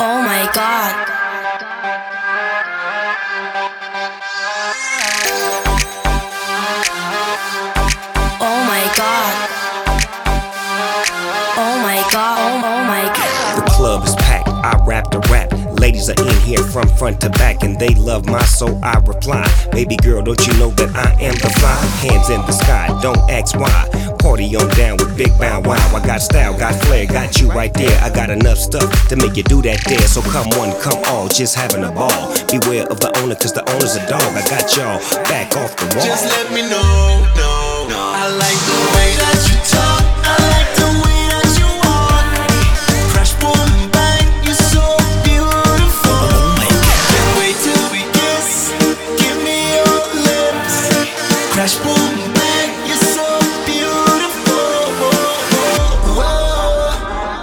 Oh my God. Oh my God. Oh my God. Oh my God. The club is packed, I rap the rap. Ladies are in here from front to back, and they love my soul, I reply. Baby girl, don't you know that I am the fly? Hands in the sky, don't ask why. Party on down with Big Bow Wow. I got style, got flair, got you right there. I got enough stuff to make you do that there. So come one, come all, just having a ball. Beware of the owner, cause the owner's a dog. I got y'all back off the wall. Just let me know, no. I like the way that you talk. I like the way that you walk. Crash, boom, bang, you're so beautiful. Oh my God. Can't wait till we kiss. Give me your lips. Crash, boom, bang, you're so beautiful. Whoa.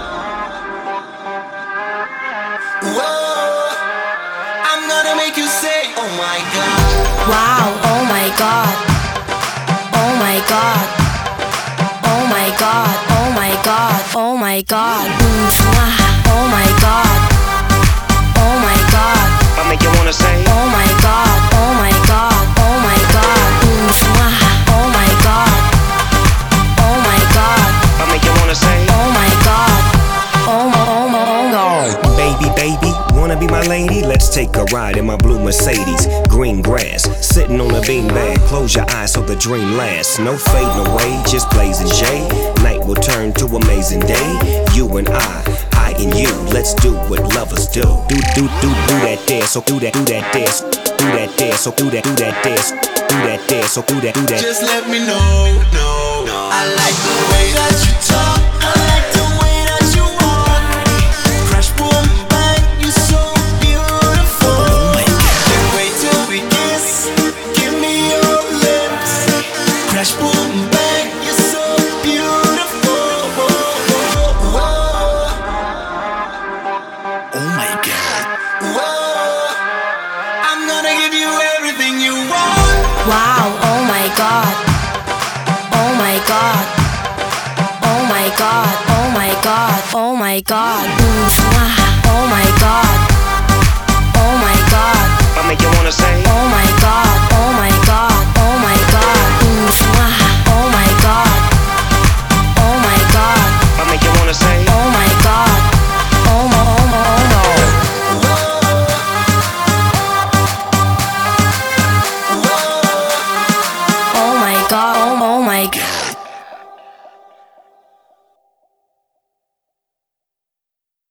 Whoa. I'm gonna make you say, oh my God. Wow. Oh my God. Oh my God. Oh my God. Oh my God. Oh my God. Oh my God. Oh my God. I make you wanna say, Oh my God. Oh my God. Oh my God. Oh my God. Oh my God. I make you wanna say, Oh my God. Oh my God. baby, wanna be my lady? Let's take a ride in my blue Mercedes. Green grass, sitting on a beanbag. Close your eyes so the dream lasts. No fading away, just blazing J. Night will turn to amazing day. You and I and you. Let's do what lovers do. Do that dance, so do that dance. Do that dance, so do that dance. Do that dance, so do that. Just let me know, no. I like the way that you talk. I like the way that you walk. Crash, boom, bang, you're so beautiful. Oh my God. Can't wait till we kiss. Give me your lips. Crash, boom, bang, you're so beautiful. Whoa. Oh my God. Whoa. I'm gonna give you everything you want. Wow. Oh my God. Oh my God. Oh my God. Oh my God. Oh my God. Oh my